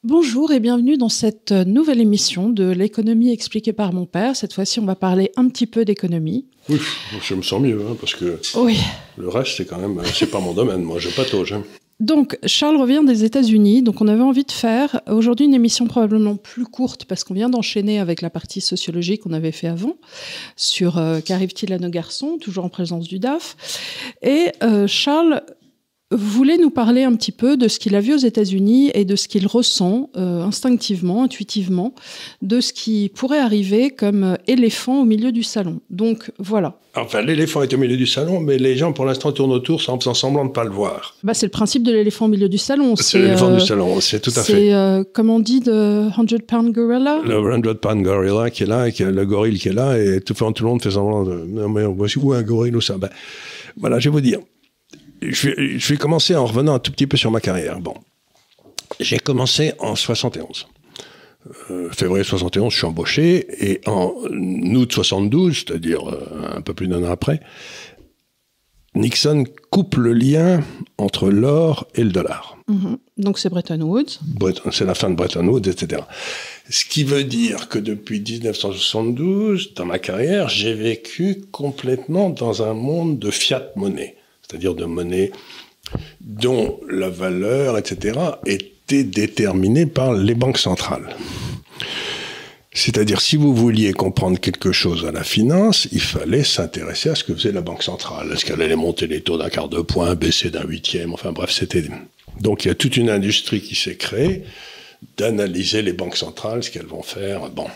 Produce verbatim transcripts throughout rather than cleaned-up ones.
Bonjour et bienvenue dans cette nouvelle émission de l'économie expliquée par mon père. Cette fois-ci, on va parler un petit peu d'économie. Oui, je me sens mieux, hein, parce que oui. le reste, c'est quand même, c'est pas mon domaine, moi, je patauge. Hein. Donc, Charles revient des États-Unis, donc on avait envie de faire aujourd'hui une émission probablement plus courte, parce qu'on vient d'enchaîner avec la partie sociologique qu'on avait fait avant, sur euh, qu'arrive-t-il à nos garçons, toujours en présence du D A F. Et euh, Charles voulait nous parler un petit peu de ce qu'il a vu aux États-Unis et de ce qu'il ressent euh, instinctivement, intuitivement, de ce qui pourrait arriver comme euh, éléphant au milieu du salon. Donc, voilà. Enfin, l'éléphant est au milieu du salon, mais les gens, pour l'instant, tournent autour en faisant semblant de ne pas le voir. Bah, c'est le principe de l'éléphant au milieu du salon. C'est, c'est l'éléphant euh, du salon, c'est tout à c'est, fait. C'est, euh, comme on dit, de hundred pound gorilla. Le hundred pound gorilla qui est là, et qui est le gorille qui est là, et tout, tout le monde fait semblant de... Non, mais voici où un gorille ou ça. Ben, voilà, je vais vous dire. Je vais, je vais commencer en revenant un tout petit peu sur ma carrière. Bon, j'ai commencé en soixante et onze. Euh, février soixante et onze, je suis embauché, et en août soixante-douze, c'est-à-dire euh, un peu plus d'un an après, Nixon coupe le lien entre l'or et le dollar. Mmh. Donc c'est Bretton Woods. Bretton, c'est la fin de Bretton Woods, et cetera. Ce qui veut dire que depuis dix-neuf cent soixante-douze, dans ma carrière, j'ai vécu complètement dans un monde de fiat monnaie. C'est-à-dire de monnaie dont la valeur, et cetera, était déterminée par les banques centrales. C'est-à-dire, si vous vouliez comprendre quelque chose à la finance, il fallait s'intéresser à ce que faisait la banque centrale. Est-ce qu'elle allait monter les taux d'un quart de point, baisser d'un huitième, enfin bref, c'était... Donc, il y a toute une industrie qui s'est créée d'analyser les banques centrales, ce qu'elles vont faire, bon...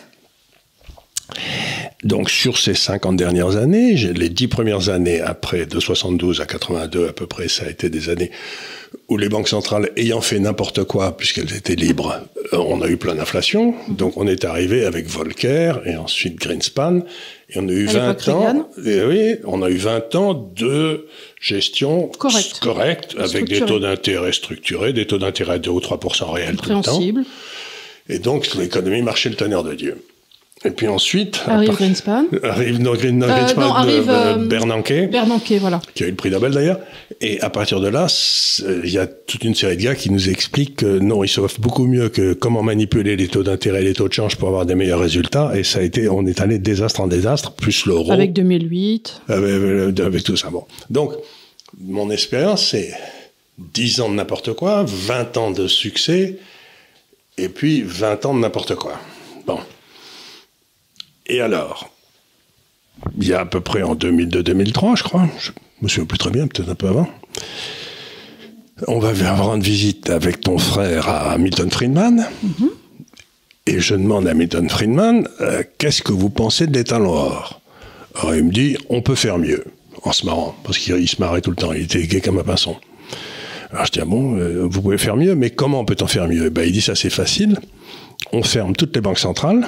Donc, sur ces cinquante dernières années, les dix premières années après, de soixante-douze à quatre-vingt-deux à peu près, ça a été des années où les banques centrales, ayant fait n'importe quoi, puisqu'elles étaient libres, on a eu plein d'inflation. Donc, on est arrivé avec Volcker et ensuite Greenspan. Et on a eu vingt ans, et oui, on a eu vingt ans de gestion correcte, correcte avec des taux d'intérêt structurés, des taux d'intérêt à deux ou trois pour cent réels tout le temps. Et donc, l'économie marchait le tonnerre de Dieu. Et puis ensuite... Arrive part, Greenspan. Arrive, non, Green, non, euh, Greenspan non, arrive, euh, Bernanke. Bernanke, voilà. Qui a eu le prix Nobel d'ailleurs. Et à partir de là, il y a toute une série de gars qui nous expliquent que non, ils savent beaucoup mieux que comment manipuler les taux d'intérêt et les taux de change pour avoir des meilleurs résultats. Et ça a été, on est allé de désastre en désastre, plus l'euro. Avec deux mille huit. Avec, avec tout ça, bon. Donc, mon expérience, c'est dix ans de n'importe quoi, vingt ans de succès, et puis vingt ans de n'importe quoi. Bon. Et alors, il y a à peu près en deux mille deux deux mille trois, je crois, je me souviens plus très bien, peut-être un peu avant, on va avoir une visite avec ton frère à Milton Friedman, mm-hmm. et je demande à Milton Friedman, euh, qu'est-ce que vous pensez de l'étalon or ? Alors il me dit, on peut faire mieux, en se marrant, parce qu'il se marrait tout le temps, il était gai comme un pinson. Alors je dis, ah bon, euh, vous pouvez faire mieux, mais comment peut-on faire mieux ? Ben, il dit, ça c'est facile, on ferme toutes les banques centrales,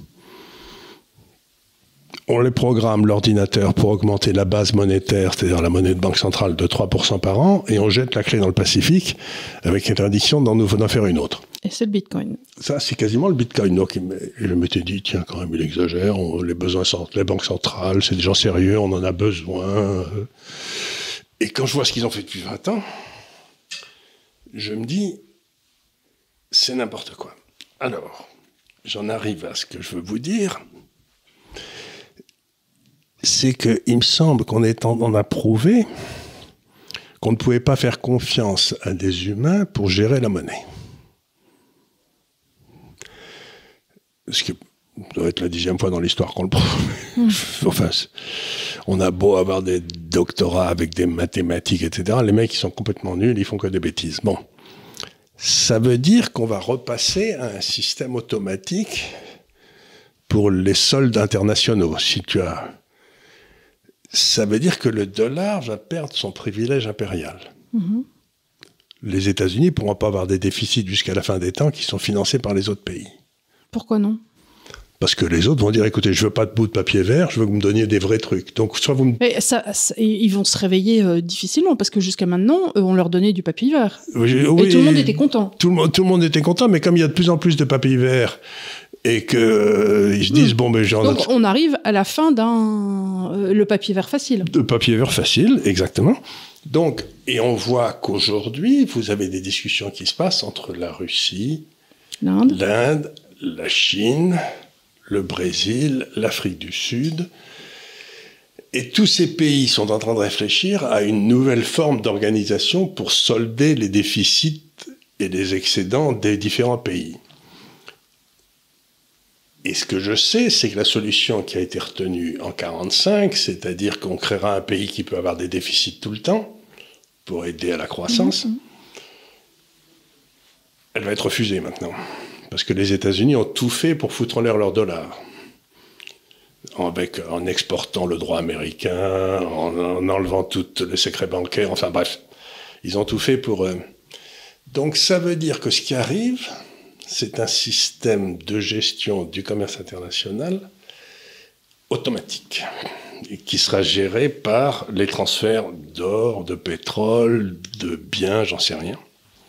on les programme, l'ordinateur, pour augmenter la base monétaire, c'est-à-dire la monnaie de banque centrale, de trois pour cent par an, et on jette la clé dans le Pacifique avec interdiction d'en, d'en faire une autre. Et c'est le Bitcoin. Ça, c'est quasiment le Bitcoin. Donc, je m'étais dit, tiens, quand même, il exagère, on, les besoins, les banques centrales, c'est des gens sérieux, on en a besoin. Et quand je vois ce qu'ils ont fait depuis vingt ans, je me dis, c'est n'importe quoi. Alors, j'en arrive à ce que je veux vous dire... c'est qu'il me semble qu'on est en, on a prouvé qu'on ne pouvait pas faire confiance à des humains pour gérer la monnaie. Ce qui doit être la dixième fois dans l'histoire qu'on le prouve. Mmh. Enfin, on a beau avoir des doctorats avec des mathématiques, et cetera. Les mecs, ils sont complètement nuls, ils font que des bêtises. Bon. Ça veut dire qu'on va repasser à un système automatique pour les soldes internationaux. Si tu as... Ça veut dire que le dollar va perdre son privilège impérial. Mmh. Les États-Unis ne pourront pas avoir des déficits jusqu'à la fin des temps qui sont financés par les autres pays. Pourquoi non ? Parce que les autres vont dire, écoutez, je veux pas de bout de papier vert, je veux que vous me donniez des vrais trucs. Donc, soit vous me... Mais ça, ça, ils vont se réveiller euh, difficilement, parce que jusqu'à maintenant, euh, on leur donnait du papier vert. Oui, et oui, tout le monde était content. Tout le monde, tout le monde était content, mais comme il y a de plus en plus de papier vert, et qu'ils euh, se disent, mmh. bon, ben j'en... Donc, on arrive à la fin d'un... Euh, le papier vert facile. Le papier vert facile, exactement. Donc, et on voit qu'aujourd'hui, vous avez des discussions qui se passent entre la Russie, L'Inde. L'Inde, la Chine, le Brésil, l'Afrique du Sud. Et tous ces pays sont en train de réfléchir à une nouvelle forme d'organisation pour solder les déficits et les excédents des différents pays. Et ce que je sais, c'est que la solution qui a été retenue en quarante-cinq, c'est-à-dire qu'on créera un pays qui peut avoir des déficits tout le temps pour aider à la croissance, mmh. elle va être refusée maintenant. Parce que les États-Unis ont tout fait pour foutre en l'air leur dollar. Avec, en exportant le droit américain, en, en enlevant tout le secret bancaire, enfin bref. Ils ont tout fait pour... Euh... Donc ça veut dire que ce qui arrive... c'est un système de gestion du commerce international automatique qui sera géré par les transferts d'or, de pétrole, de biens, j'en sais rien.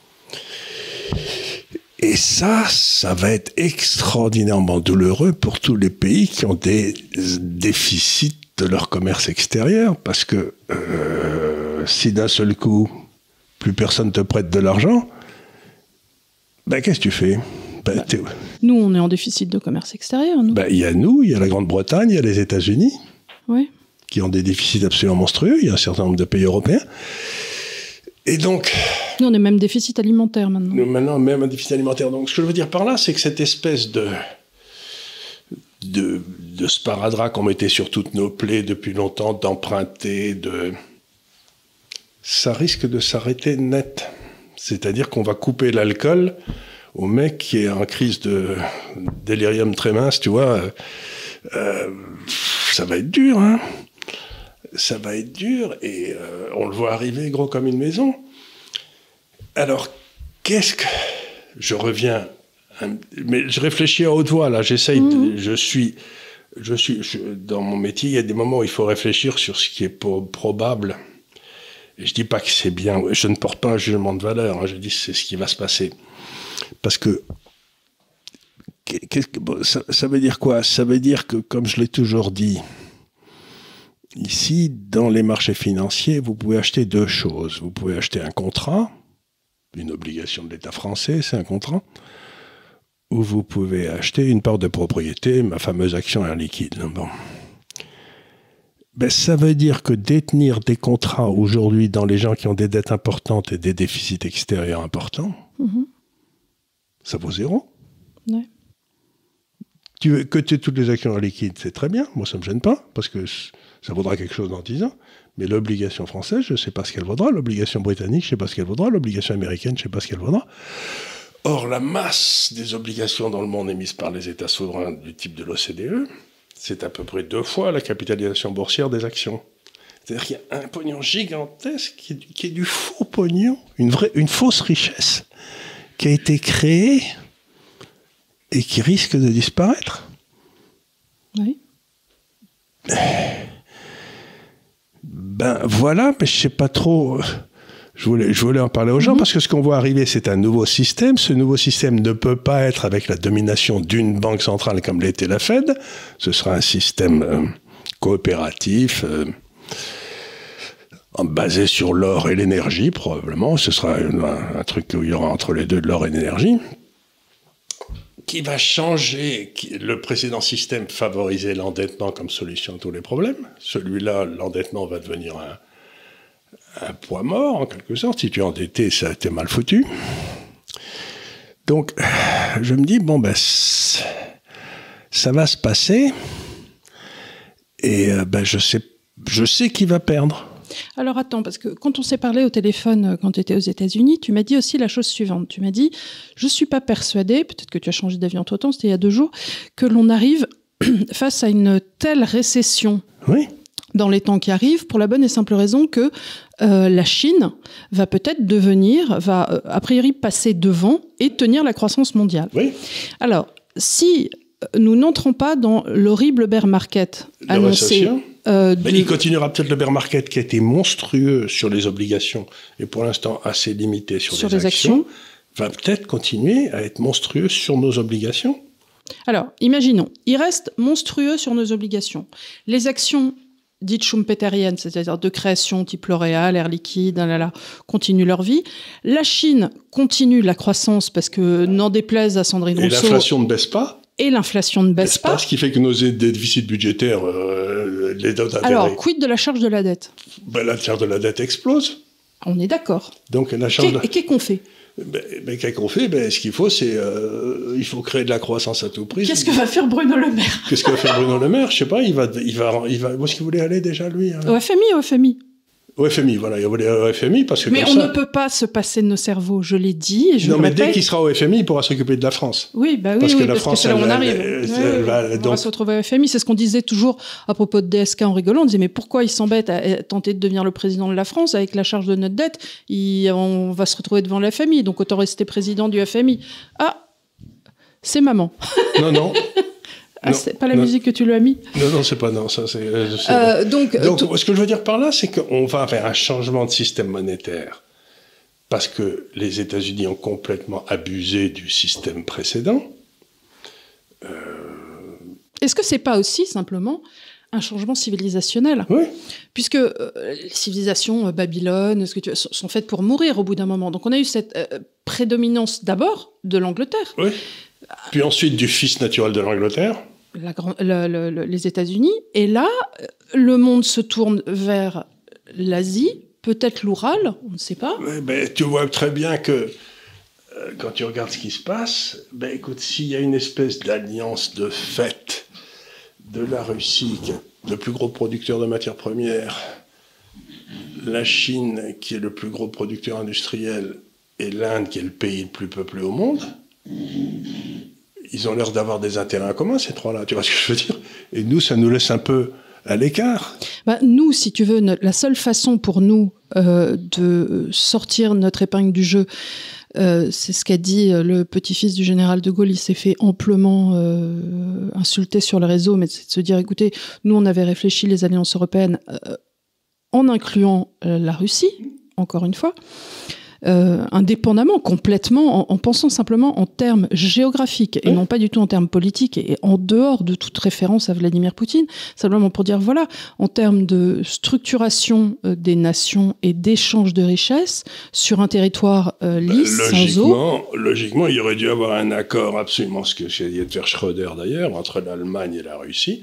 Et ça, ça va être extraordinairement douloureux pour tous les pays qui ont des déficits de leur commerce extérieur, parce que euh, si d'un seul coup, plus personne te prête de l'argent, ben, qu'est-ce que tu fais? Ben, bah, nous, on est en déficit de commerce extérieur. Il ben, y a nous, il y a la Grande-Bretagne, il y a les États-Unis, oui. qui ont des déficits absolument monstrueux. Il y a un certain nombre de pays européens. Et donc... Nous, on est même déficit alimentaire maintenant. Nous, maintenant, même un déficit alimentaire. Donc, ce que je veux dire par là, c'est que cette espèce de, de, de sparadrap qu'on mettait sur toutes nos plaies depuis longtemps, d'emprunter, de... ça risque de s'arrêter net. C'est-à-dire qu'on va couper l'alcool au mec qui est en crise de délirium très mince, tu vois. Euh, ça va être dur, hein. Ça va être dur, et euh, on le voit arriver gros comme une maison. Alors, qu'est-ce que... Je reviens... Mais je réfléchis à haute voix, là. J'essaye... Mmh. De, je suis... Je suis je, dans mon métier, il y a des moments où il faut réfléchir sur ce qui est po- probable. Et je dis pas que c'est bien, je ne porte pas un jugement de valeur, hein, je dis que c'est ce qui va se passer. Parce que, que bon, ça, ça veut dire quoi? Ça veut dire que, comme je l'ai toujours dit, ici, dans les marchés financiers, vous pouvez acheter deux choses. Vous pouvez acheter un contrat, une obligation de l'État français, c'est un contrat, ou vous pouvez acheter une part de propriété, ma fameuse action Air Liquide. Bon. Ben, ça veut dire que détenir des contrats aujourd'hui dans les gens qui ont des dettes importantes et des déficits extérieurs importants, mmh. ça vaut zéro. Ouais. Tu veux que tu aies toutes les actions en liquide, c'est très bien. Moi, ça ne me gêne pas, parce que ça vaudra quelque chose dans dix ans. Mais l'obligation française, je ne sais pas ce qu'elle vaudra. L'obligation britannique, je ne sais pas ce qu'elle vaudra. L'obligation américaine, je ne sais pas ce qu'elle vaudra. Or, la masse des obligations dans le monde émises par les États souverains du type de l'O C D E, c'est à peu près deux fois la capitalisation boursière des actions. C'est-à-dire qu'il y a un pognon gigantesque qui est, qui est du faux pognon, une, vraie, une fausse richesse qui a été créée et qui risque de disparaître. Oui. Ben voilà, mais je ne sais pas trop... Je voulais, je voulais en parler aux gens, mmh. parce que ce qu'on voit arriver, c'est un nouveau système. Ce nouveau système ne peut pas être avec la domination d'une banque centrale comme l'était la Fed. Ce sera un système euh, coopératif, euh, basé sur l'or et l'énergie, probablement. Ce sera un, un truc où il y aura entre les deux de l'or et l'énergie, qui va changer. Qui, le précédent système favorisait l'endettement comme solution à tous les problèmes. Celui-là, l'endettement va devenir un... un poids mort, en quelque sorte. Si tu es endetté, ça a été mal foutu. Donc, je me dis, bon, ben, ça va se passer, et ben, je sais, je sais qui va perdre. Alors attends, parce que quand on s'est parlé au téléphone, quand tu étais aux États-Unis, tu m'as dit aussi la chose suivante. Tu m'as dit, je ne suis pas persuadée, peut-être que tu as changé d'avis entre-temps, c'était il y a deux jours, que l'on arrive face à une telle récession. Oui. Dans les temps qui arrivent, pour la bonne et simple raison que euh, la Chine va peut-être devenir, va euh, a priori passer devant et tenir la croissance mondiale. Oui. Alors, si nous n'entrons pas dans l'horrible bear market la annoncé... Euh, du... Il continuera peut-être le bear market qui a été monstrueux sur les obligations et pour l'instant assez limité sur, sur les, les actions, actions, va peut-être continuer à être monstrueux sur nos obligations. Alors, imaginons, il reste monstrueux sur nos obligations. Les actions dites schumpeteriennes, c'est-à-dire de création type L'Oréal, Air Liquide, là, là, continuent leur vie. La Chine continue la croissance parce que, n'en déplaise à Sandrine Rousseau... Et l'inflation ne baisse pas. Et l'inflation ne baisse pas. Ce qui fait que nos déficits budgétaires, euh, les dots d'intérêt... Alors, quid de la charge de la dette? Ben, la charge de la dette explose. On est d'accord. Donc, la charge de... Et qu'est-ce qu'on fait? Ben, ben, qu'est-ce qu'on fait? Ben, ce qu'il faut, c'est... Euh, il faut créer de la croissance à tout prix. Qu'est-ce que va faire Bruno Le Maire? Qu'est-ce que va faire Bruno Le Maire? Je sais pas, il va... Il va, il va où est-ce qu'il voulait aller déjà, lui hein? Au F M I, au F M I. Au F M I, voilà, il va aller au F M I parce que mais comme on ça... ne peut pas se passer de nos cerveaux, je l'ai dit et je non, le mais répète. dès qu'il sera au F M I, il pourra s'occuper de la France. Oui, bah oui, parce oui, que la parce France, que c'est là où on elle, arrive. elle, Ouais, elle va, on donc... va se retrouver au F M I. C'est ce qu'on disait toujours à propos de D S K en rigolant. On disait, mais pourquoi il s'embête à, à tenter de devenir le président de la France avec la charge de notre dette? il, On va se retrouver devant le F M I, donc autant rester président du F M I. Ah, c'est maman. Non, non. Ah, non, c'est pas la non. musique que tu lui as mis? Non, non, c'est pas non, ça c'est. Euh, donc, donc tout... ce que je veux dire par là, c'est qu'on va vers un changement de système monétaire parce que les États-Unis ont complètement abusé du système précédent. Euh... Est-ce que c'est pas aussi simplement un changement civilisationnel? Oui. Puisque euh, les civilisations euh, Babylone, ce que tu veux, sont, sont faites pour mourir au bout d'un moment. Donc on a eu cette euh, prédominance d'abord de l'Angleterre. Oui. Puis ensuite du fils naturel de l'Angleterre. La grand, le, le, le, les États-Unis. Et là, le monde se tourne vers l'Asie, peut-être l'Oural, on ne sait pas. Oui, ben, tu vois très bien que euh, quand tu regardes ce qui se passe, ben, écoute, s'il y a une espèce d'alliance de fait de la Russie, qui est le plus gros producteur de matières premières, la Chine, qui est le plus gros producteur industriel, et l'Inde, qui est le pays le plus peuplé au monde, ils ont l'air d'avoir des intérêts en commun, ces trois-là. Tu vois ce que je veux dire? Et nous, ça nous laisse un peu à l'écart. Bah, nous, si tu veux, notre, la seule façon pour nous euh, de sortir notre épingle du jeu, euh, c'est ce qu'a dit le petit-fils du général de Gaulle. Il s'est fait amplement euh, insulter sur le réseau, mais c'est de se dire, écoutez, nous, on avait réfléchi les alliances européennes euh, en incluant euh, la Russie, encore une fois, Euh, indépendamment, complètement, en, en pensant simplement en termes géographiques et mmh. non pas du tout en termes politiques et, et en dehors de toute référence à Vladimir Poutine, simplement pour dire, voilà, en termes de structuration euh, des nations et d'échange de richesses sur un territoire euh, lisse, bah, sans eau. Logiquement, il y aurait dû avoir un accord, absolument ce que essayait de faire Schröder d'ailleurs, entre l'Allemagne et la Russie,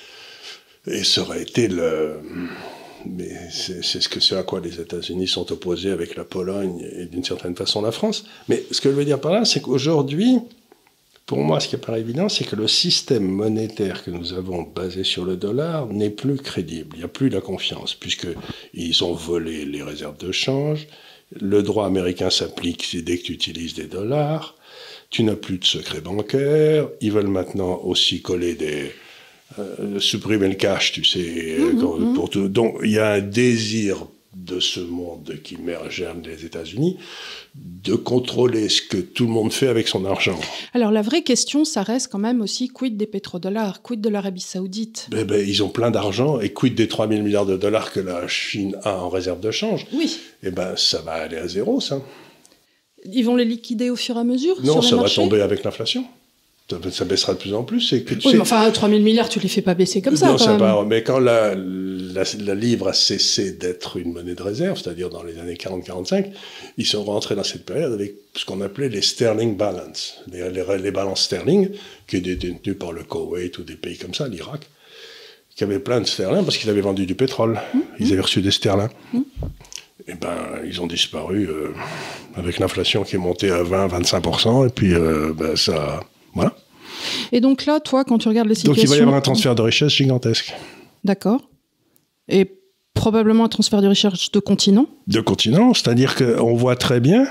et ça aurait été le... Mais c'est, c'est ce que c'est à quoi les États-Unis sont opposés avec la Pologne et d'une certaine façon la France. Mais ce que je veux dire par là, c'est qu'aujourd'hui, pour moi, ce qui paraît évident, c'est que le système monétaire que nous avons basé sur le dollar n'est plus crédible. Il n'y a plus la confiance, puisqu'ils ont volé les réserves de change. Le droit américain s'applique dès que tu utilises des dollars. Tu n'as plus de secret bancaire. Ils veulent maintenant aussi coller des... Euh, supprimer le cash, tu sais. Mmh, quand, mmh. Pour tout. Donc, il y a un désir de ce monde qui germe des États-Unis de contrôler ce que tout le monde fait avec son argent. Alors, la vraie question, ça reste quand même aussi quid des pétrodollars, quid de l'Arabie Saoudite? Ben, ben, ils ont plein d'argent, et quid des trois mille milliards de dollars que la Chine a en réserve de change? Oui. Eh ben, ça va aller à zéro, ça. Ils vont les liquider au fur et à mesure? Non, sur ça le va marché? tomber avec l'inflation. Ça baissera de plus en plus. C'est que, tu oui, sais, mais enfin, trois mille milliards, tu les fais pas baisser comme ça. Non, quand ça même. va. Mais quand la, la, la livre a cessé d'être une monnaie de réserve, c'est-à-dire dans les années quarante quarante-cinq, ils sont rentrés dans cette période avec ce qu'on appelait les sterling balance, les, les, les balances sterling, qui étaient détenues par le Koweït ou des pays comme ça, l'Irak, qui avaient plein de sterling parce qu'ils avaient vendu du pétrole. Mmh, ils avaient reçu des sterling. Mmh. Eh ben, ils ont disparu euh, avec l'inflation qui est montée à vingt à vingt-cinq pour cent, et puis euh, ben, ça... Voilà. Et donc là, toi, quand tu regardes les situations... Donc il va y avoir un transfert de richesse gigantesque. D'accord. Et probablement un transfert de richesse de continent. De continent, c'est-à-dire qu'on voit très bien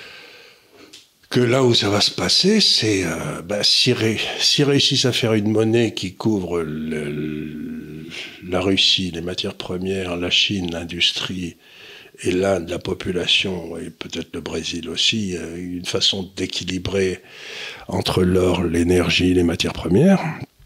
que là où ça va se passer, c'est euh, bah, s'ils ré, si réussissent à faire une monnaie qui couvre le, le, la Russie, les matières premières, la Chine, l'industrie, et l'Inde, la population, et peut-être le Brésil aussi, une façon d'équilibrer entre l'or, l'énergie, les matières premières.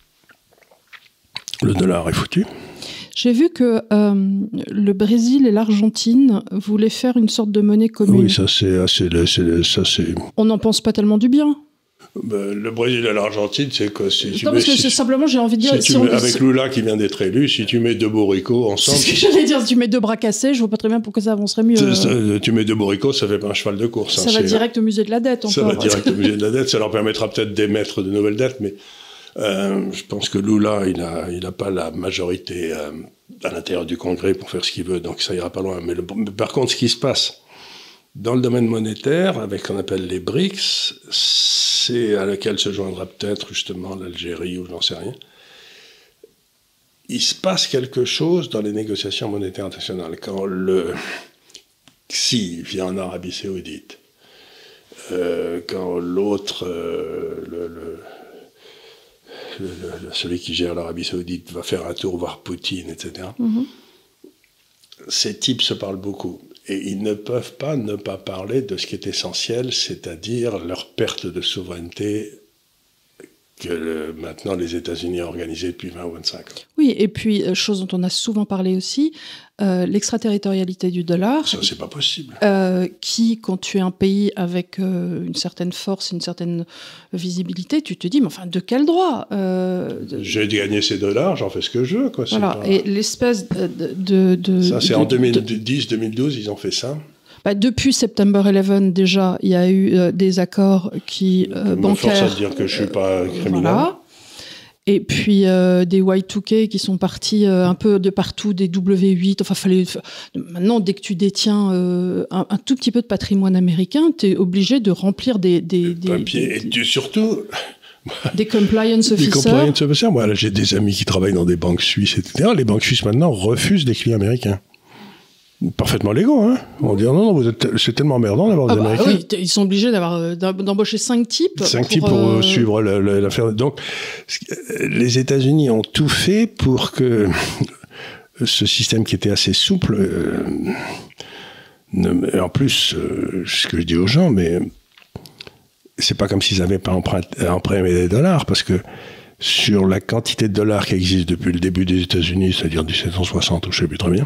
Le dollar est foutu. J'ai vu que euh, le Brésil et l'Argentine voulaient faire une sorte de monnaie commune. Oui, ça c'est... c'est, c'est ça, c'est... On n'en pense pas tellement du bien. Ben, le Brésil et l'Argentine, c'est que si tu non, mets... parce que si, simplement, j'ai envie de dire... Si si tu on, mets, avec si... Lula qui vient d'être élu, si tu mets deux bourricots ensemble... C'est ce que j'allais dire, si tu mets deux bras cassés, je vois pas très bien pourquoi ça avancerait mieux. Ça, tu mets deux bourricots, ça fait pas un cheval de course. Ça hein, va direct au musée de la dette, encore. Ça va direct au musée de la dette, ça leur permettra peut-être d'émettre de nouvelles dettes, mais euh, je pense que Lula, il n'a il a pas la majorité euh, à l'intérieur du Congrès pour faire ce qu'il veut, donc ça ira pas loin. Mais le, par contre, ce qui se passe dans le domaine monétaire, avec ce qu'on appelle les BRICS, c'est à laquelle se joindra peut-être justement l'Algérie ou j'en sais rien. Il se passe quelque chose dans les négociations monétaires internationales. Quand le Xi vient en Arabie Saoudite, euh, quand l'autre, euh, le, le, le, le, celui qui gère l'Arabie Saoudite, va faire un tour voir Poutine, et cetera, mm-hmm. ces types se parlent beaucoup. Et ils ne peuvent pas ne pas parler de ce qui est essentiel, c'est-à-dire leur perte de souveraineté que le, maintenant les États-Unis ont organisée depuis vingt ou vingt-cinq ans. Oui, et puis, chose dont on a souvent parlé aussi, euh, l'extraterritorialité du dollar. Ça, c'est pas possible. Euh, qui, quand tu es un pays avec euh, une certaine force, une certaine visibilité, tu te dis, mais enfin, de quel droit euh, de... J'ai gagné ces dollars, j'en fais ce que je veux. Quoi. Voilà, pas... et l'espèce de... de, de ça, c'est de, en deux mille dix deux mille douze, ils ont fait ça. Bah, depuis September onze, déjà, il y a eu euh, des accords qui euh, bancaires. Me force à dire que je suis pas criminel. Voilà. Et puis euh, des Y deux K qui sont partis euh, un peu de partout, des W huit. Enfin, fallait. Maintenant, dès que tu détiens euh, un, un tout petit peu de patrimoine américain, tu es obligé de remplir des des, des, papiers. des, et des, du, surtout. Des compliance officers. Des compliance officers. Moi, là, j'ai des amis qui travaillent dans des banques suisses, et cetera. Les banques suisses maintenant refusent des clients américains. Parfaitement légaux, hein. On dit non, non, vous êtes, c'est tellement emmerdant d'avoir des ah bah, Américains. Oui, ils sont obligés d'avoir, d'embaucher cinq types. Cinq pour, types pour euh... suivre l'affaire. Donc, les États-Unis ont tout fait pour que ce système qui était assez souple, euh, ne, en plus, euh, ce que je dis aux gens, mais c'est pas comme s'ils n'avaient pas emprunté, emprunté des dollars, parce que sur la quantité de dollars qui existe depuis le début des États-Unis, c'est-à-dire dix-sept cent soixante, ou je ne sais plus très bien,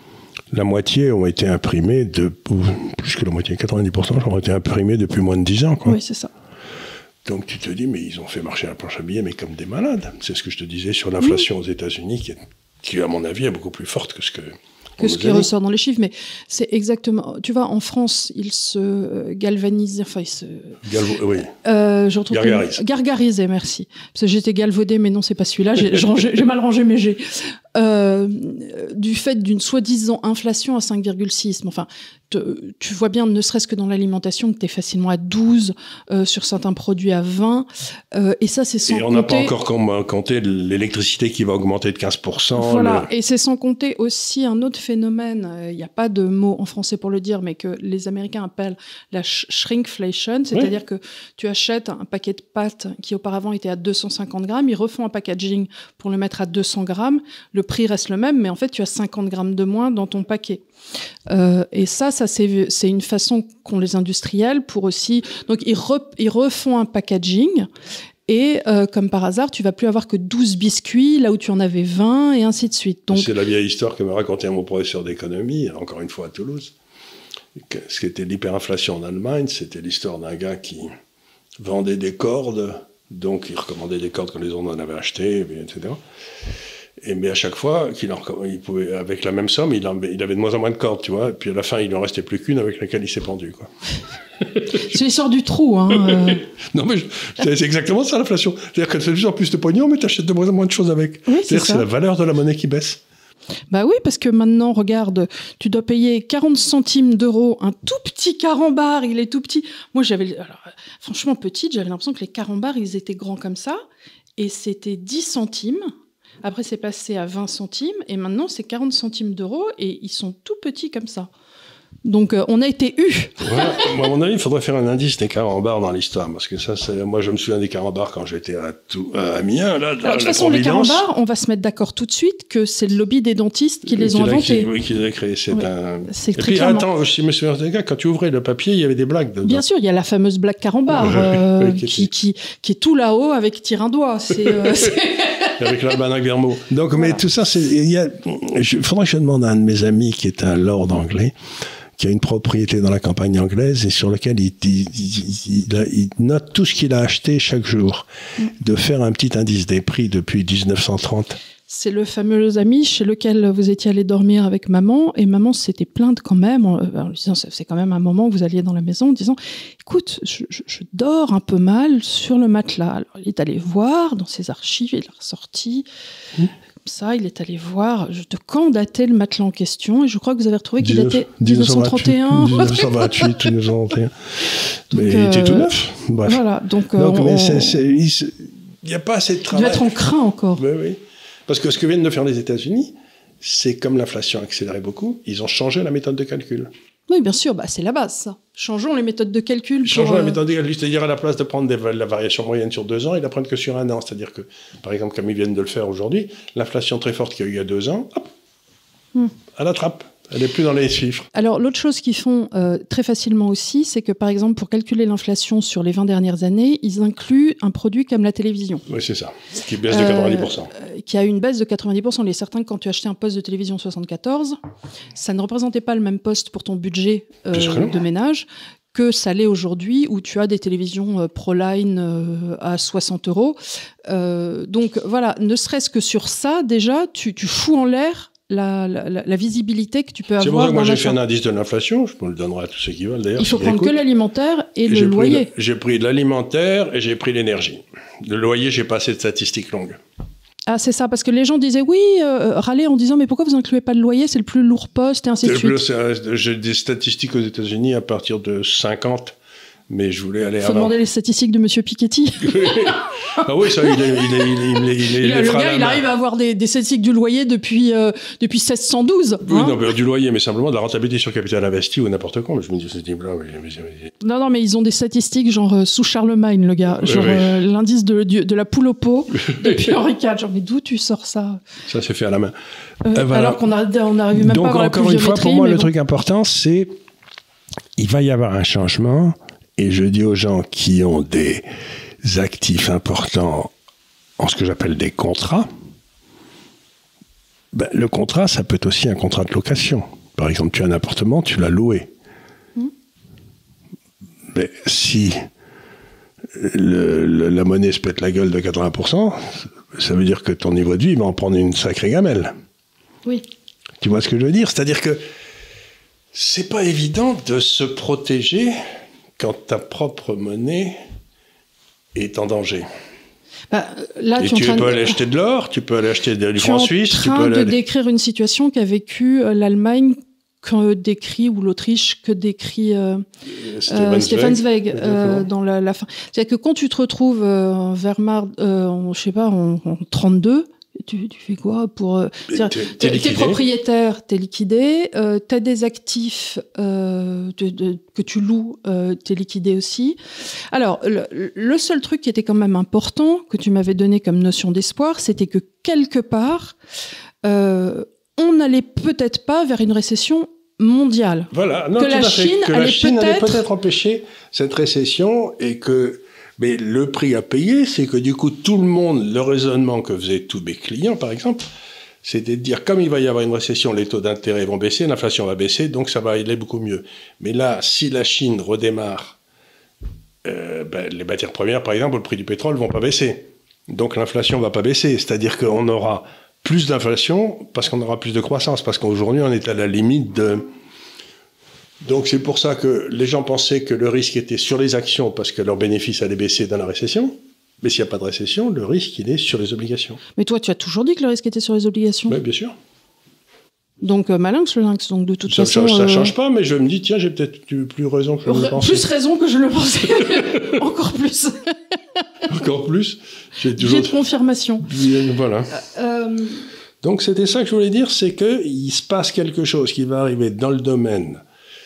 la moitié ont été imprimés, de, plus que la moitié, quatre-vingt-dix pour cent ont été imprimés depuis moins de dix ans. Quoi. Oui, c'est ça. Donc tu te dis, mais ils ont fait marcher la planche à billets, mais comme des malades. C'est ce que je te disais sur l'inflation oui. aux États-Unis, qui, est, qui, à mon avis, est beaucoup plus forte que ce que... que ce qui ressort dans les chiffres, mais c'est exactement... Tu vois, en France, ils se galvanisent... Enfin, ils se... Galvo, oui. Euh, je retrouve Gargarisent. Gargarisés, merci. Parce que j'étais galvaudée, mais non, c'est pas celui-là. J'ai, j'ai mal rangé mes G. Euh, du fait d'une soi-disant inflation à cinq virgule six. Enfin, te, tu vois bien, ne serait-ce que dans l'alimentation, que tu es facilement à douze, euh, sur certains produits à vingt. Euh, et ça, c'est sans compter... Et on n'a pas encore compté l'électricité qui va augmenter de quinze pour cent. Voilà, le... et c'est sans compter aussi un autre phénomène, il n'y a pas de mot en français pour le dire, mais que les Américains appellent la sh- shrinkflation, c'est-à-dire oui. que tu achètes un paquet de pâtes qui auparavant était à deux cent cinquante grammes, ils refont un packaging pour le mettre à deux cents grammes, le prix reste le même, mais en fait tu as cinquante grammes de moins dans ton paquet. Euh, et ça, ça c'est, c'est une façon qu'ont les industriels pour aussi... Donc ils, re, ils refont un packaging, et euh, comme par hasard, tu vas plus avoir que douze biscuits, là où tu en avais vingt, et ainsi de suite. Donc... C'est la vieille histoire que m'a raconté mon professeur d'économie, encore une fois à Toulouse. Ce qui était l'hyperinflation en Allemagne, c'était l'histoire d'un gars qui vendait des cordes, donc il recommandait des cordes quand les autres en avaient acheté, et cetera. Et mais à chaque fois, qu'il en, il pouvait, avec la même somme, il, en, il avait de moins en moins de cordes, tu vois. Et puis à la fin, il n'en restait plus qu'une avec laquelle il s'est pendu, quoi. C'est l'histoire du trou, hein. Euh... non, mais je, c'est, c'est exactement ça, l'inflation. C'est-à-dire que tu as de plus en plus de pognon, mais tu achètes de moins en moins de choses avec. Oui, c'est C'est-à-dire que c'est la valeur de la monnaie qui baisse. Bah oui, parce que maintenant, regarde, tu dois payer quarante centimes d'euros, un tout petit carambar, il est tout petit. Moi, j'avais, alors, franchement, petite, j'avais l'impression que les carambars, ils étaient grands comme ça, et c'était dix centimes. Après, c'est passé à vingt centimes, et maintenant, c'est quarante centimes d'euros, et ils sont tout petits comme ça. Donc, euh, on a été eus. Ouais, moi, à mon avis, il faudrait faire un indice des carambars dans l'histoire, parce que ça, c'est... moi, je me souviens des carambars quand j'étais à, tout... à Amiens, là, de toute façon, les carambars, on va se mettre d'accord tout de suite que c'est le lobby des dentistes qui les ont inventés. Oui, qui les a créés. C'est oui, un... C'est et très puis, clairement. attends, je me souviens des gars, quand tu ouvrais le papier, il y avait des blagues dedans. Bien sûr, il y a la fameuse blague carambar, euh, oui, qui, qui, qui est tout là-haut avec tire un doigt. C'est... Euh, c'est... avec l'almanach Vermeau. Donc, voilà. Mais tout ça, c'est, il y a, il faudrait que je demande à un de mes amis qui est un lord anglais, qui a une propriété dans la campagne anglaise et sur lequel il, il, il, il, il note tout ce qu'il a acheté chaque jour, mmh. de faire un petit indice des prix depuis dix-neuf cent trente. C'est le fameux ami chez lequel vous étiez allé dormir avec maman, et maman s'était plainte quand même, en, en disant, c'est quand même un moment où vous alliez dans la maison, en disant, écoute, je, je, je dors un peu mal sur le matelas. Alors il est allé voir dans ses archives, il a ressorti, mmh. comme ça, il est allé voir de quand datait le matelas en question, et je crois que vous avez retrouvé qu'il datait dix-neuf cent trente et un. dix-neuf cent vingt-huit, dix-neuf cent trente et un. Mais euh, il était tout neuf. Bref. Voilà, donc, donc euh, mais on... c'est, c'est, il n'y a pas assez de travail. Il doit être en crin encore. Oui, oui. Parce que ce que viennent de faire les États-Unis, c'est comme l'inflation accélérait beaucoup, ils ont changé la méthode de calcul. Oui, bien sûr, bah, c'est la base, ça. Changeons les méthodes de calcul. Pour, Changeons euh... la méthode de calcul, c'est-à-dire à la place de prendre des, la variation moyenne sur deux ans, ils la prennent que sur un an. C'est-à-dire que, par exemple, comme ils viennent de le faire aujourd'hui, l'inflation très forte qu'il y a eu il y a deux ans, hop, hmm. à la trappe. Elle n'est plus dans les chiffres. Alors, l'autre chose qu'ils font euh, très facilement aussi, c'est que, par exemple, pour calculer l'inflation sur les vingt dernières années, ils incluent un produit comme la télévision. Oui, c'est ça, qui baisse de quatre-vingt-dix pour cent. Euh, qui a une baisse de quatre-vingt-dix pour cent. Il est certain que quand tu achetais un poste de télévision soixante-quatorze, ça ne représentait pas le même poste pour ton budget euh, de ménage que ça l'est aujourd'hui, où tu as des télévisions euh, Proline euh, à soixante euros. Euh, donc, voilà, ne serait-ce que sur ça, déjà, tu, tu fous en l'air La, la, la visibilité que tu peux avoir. C'est pour ça que moi j'ai fait un indice de l'inflation, je vous le donnerai à tous ceux qui veulent d'ailleurs. Il faut prendre que l'alimentaire et, et le j'ai loyer. Pris le, j'ai pris de l'alimentaire et j'ai pris l'énergie. Le loyer, j'ai pas assez de statistiques longues. Ah, c'est ça, parce que les gens disaient oui, euh, râler en disant mais pourquoi vous incluez pas le loyer, c'est le plus lourd poste et ainsi de suite. Plus, j'ai des statistiques aux États-Unis à partir de cinquante. Mais je voulais aller Il faut avant. demander les statistiques de Monsieur Piketty. Ah oui, ça, il, est, il, est, il, est, il, est, il, est, le gars, il arrive à avoir des, des statistiques du loyer depuis, euh, depuis seize cent douze. Oui, hein non, mais du loyer, mais simplement de la rentabilité sur capital investi ou n'importe quoi. Mais je me dis, ce type-là, oui, mais, mais... Non, non, mais ils ont des statistiques genre euh, sous Charlemagne, le gars. Genre oui, oui. Euh, l'indice de, de, de la poule au pot depuis Henri quatre. Genre, mais d'où tu sors ça? Ça s'est fait à la main. Euh, euh, voilà. Alors qu'on n'arrive même Donc, pas à avoir la encore une fois, pour moi, le bon. truc important, c'est il va y avoir un changement. Et je dis aux gens qui ont des actifs importants en ce que j'appelle des contrats, ben, le contrat, ça peut être aussi un contrat de location. Par exemple, tu as un appartement, tu l'as loué. Mmh. Mais si le, le, la monnaie se pète la gueule de quatre-vingts pour cent, ça veut dire que ton niveau de vie va en prendre une sacrée gamelle. Oui. Tu vois ce que je veux dire? C'est-à-dire que c'est pas évident de se protéger quand ta propre monnaie est en danger. Bah, là, et tu, tu peux de... aller acheter de l'or, tu peux aller acheter du franc suisse. Tu es en train tu peux aller... de décrire une situation qu'a vécue euh, l'Allemagne, que décrit, ou l'Autriche, que décrit euh, euh, Stefan Zweig euh, dans la, la fin. C'est-à-dire que quand tu te retrouves euh, en Wehrmacht, euh, en, je sais pas, en, en trente-deux, Tu, tu fais quoi pour euh, t'es, t'es, t'es propriétaire, t'es liquidé, euh, t'as des actifs euh, de, de, que tu loues, euh, t'es liquidé aussi. Alors, le, le seul truc qui était quand même important, que tu m'avais donné comme notion d'espoir, c'était que quelque part, euh, on n'allait peut-être pas vers une récession mondiale. Voilà, non, que tout la à fait. Chine que allait la Chine peut-être... allait peut-être empêcher cette récession et que. Mais le prix à payer, c'est que du coup, tout le monde, le raisonnement que faisaient tous mes clients, par exemple, c'était de dire, comme il va y avoir une récession, les taux d'intérêt vont baisser, l'inflation va baisser, donc ça va aller beaucoup mieux. Mais là, si la Chine redémarre, euh, ben, les matières premières, par exemple, le prix du pétrole ne vont pas baisser. Donc l'inflation ne va pas baisser. C'est-à-dire qu'on aura plus d'inflation parce qu'on aura plus de croissance, parce qu'aujourd'hui, on est à la limite de... Donc c'est pour ça que les gens pensaient que le risque était sur les actions parce que leurs bénéfices allaient baisser dans la récession. Mais s'il n'y a pas de récession, le risque, il est sur les obligations. Mais toi, tu as toujours dit que le risque était sur les obligations. Oui, bien sûr. Donc euh, malinx le lynx, donc de toute ça façon... Change, ça ne euh... change pas, mais je me dis, tiens, j'ai peut-être plus raison que je le pensais. Plus raison que je le pensais. Encore plus. Encore plus. J'ai toujours... J'ai de confirmation. Voilà. Euh... Donc c'était ça que je voulais dire, c'est qu'il se passe quelque chose qui va arriver dans le domaine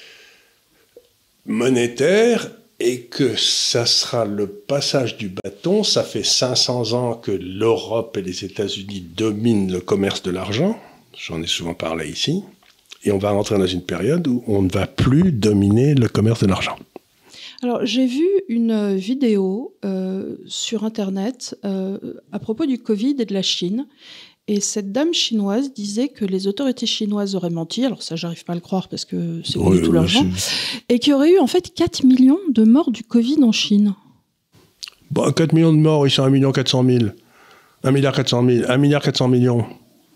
monétaire et que ça sera le passage du bâton. Ça fait cinq cents ans que l'Europe et les États-Unis dominent le commerce de l'argent. J'en ai souvent parlé ici. Et on va rentrer dans une période où on ne va plus dominer le commerce de l'argent. Alors, j'ai vu une vidéo euh, sur Internet euh, à propos du Covid et de la Chine. Et cette dame chinoise disait que les autorités chinoises auraient menti. Alors ça, j'arrive pas à le croire parce que c'est oui, du tout oui, l'argent. c'est... Et qu'il y aurait eu en fait quatre millions de morts du Covid en Chine. Bon, quatre millions de morts, ils sont un million quatre cent mille. un milliard quatre cent mille. un milliard quatre cents millions.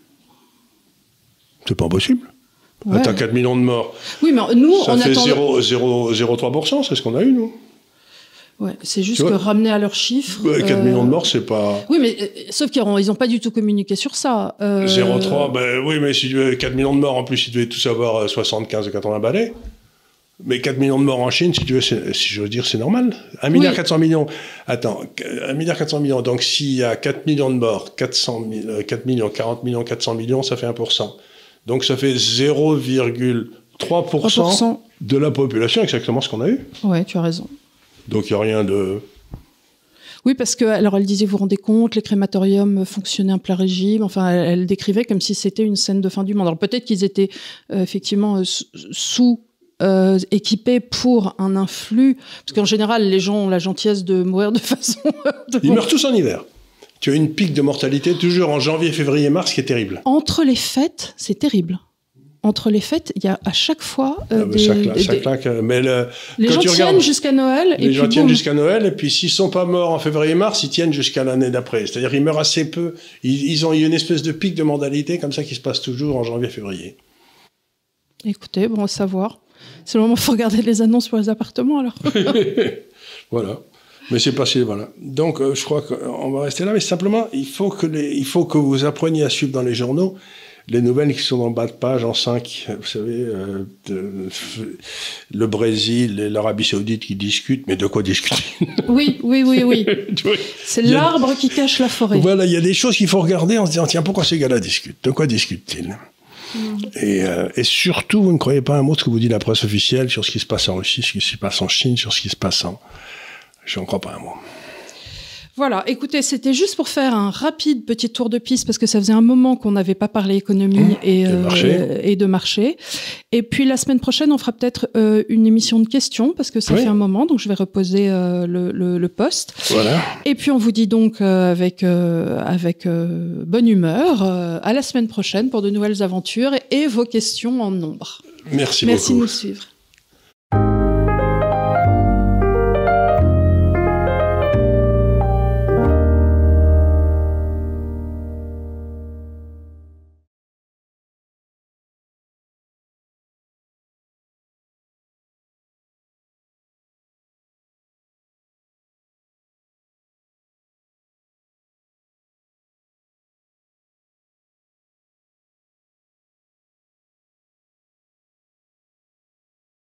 C'est pas possible. Ouais. Attends, quatre millions de morts. Oui, mais nous, ça on fait attend... zéro virgule zéro trois pour cent, c'est ce qu'on a eu, nous. Ouais, c'est juste que ramener à leurs chiffres... Ouais, quatre euh... millions de morts, c'est pas... Oui, mais euh, sauf qu'ils n'ont pas du tout communiqué sur ça. Euh... zéro virgule trois, ben oui, mais si tu veux quatre millions de morts, en plus, ils devaient tous avoir soixante-quinze ou quatre-vingts balais. Mais quatre millions de morts en Chine, si tu veux, si je veux dire, c'est normal. un milliard quatre cents millions. Attends, un milliard quatre cents millions. Donc, s'il y a quatre millions de morts, quatre cents mille, quatre millions, quarante millions, quatre cents millions, ça fait un pour cent. Donc, ça fait zéro virgule trois pour cent de la population, exactement ce qu'on a eu. Ouais, tu as raison. Donc, il n'y a rien de... Oui, parce que, alors, elle disait, vous vous rendez compte, les crématoriums fonctionnaient en plein régime. Enfin, elle, elle décrivait comme si c'était une scène de fin du monde. Alors, peut-être qu'ils étaient euh, effectivement euh, sous... Euh, équipés pour un influx, parce qu'en général, les gens ont la gentillesse de mourir de façon... de Ils meurent tous en hiver. Tu as une pique de mortalité toujours en janvier, février, mars, qui est terrible. Entre les fêtes, c'est terrible. Entre les fêtes, il y a à chaque fois euh, ah, des... Ça claque, des, ça claque. Mais le, les gens tiennent jusqu'à Noël. Les et gens puis tiennent bon. jusqu'à Noël, et puis s'ils ne sont pas morts en février-mars, ils tiennent jusqu'à l'année d'après. C'est-à-dire qu'ils meurent assez peu. Ils, ils ont eu une espèce de pique de mortalité comme ça qui se passe toujours en janvier-février. Écoutez, bon à savoir. C'est le moment où il faut regarder les annonces pour les appartements, alors. Voilà. Mais c'est passé, voilà. Donc, euh, je crois qu'on va rester là. Mais simplement, il faut, que les, il faut que vous appreniez à suivre dans les journaux les nouvelles qui sont en bas de page, en cinq. Vous savez, euh, de, le Brésil et l'Arabie Saoudite qui discutent. Mais de quoi discuter? Oui, oui, oui, oui. C'est l'arbre a... qui cache la forêt. Voilà, il y a des choses qu'il faut regarder en se disant, tiens, pourquoi ces gars-là discutent? De quoi discutent-ils? Mmh. Et, euh, et surtout, vous ne croyez pas un mot de ce que vous dit la presse officielle sur ce qui se passe en Russie, ce qui se passe en Chine, sur ce qui se passe en... Je n'en crois pas un mot. Voilà, écoutez, c'était juste pour faire un rapide petit tour de piste, parce que ça faisait un moment qu'on n'avait pas parlé économie mmh, et, de euh, marché. et de marché. Et puis la semaine prochaine, on fera peut-être euh, une émission de questions, parce que ça oui. fait un moment, donc je vais reposer euh, le, le, le poste. Voilà. Et puis on vous dit donc euh, avec, euh, avec euh, bonne humeur euh, à la semaine prochaine pour de nouvelles aventures et, et vos questions en nombre. Merci, Merci beaucoup. de nous suivre.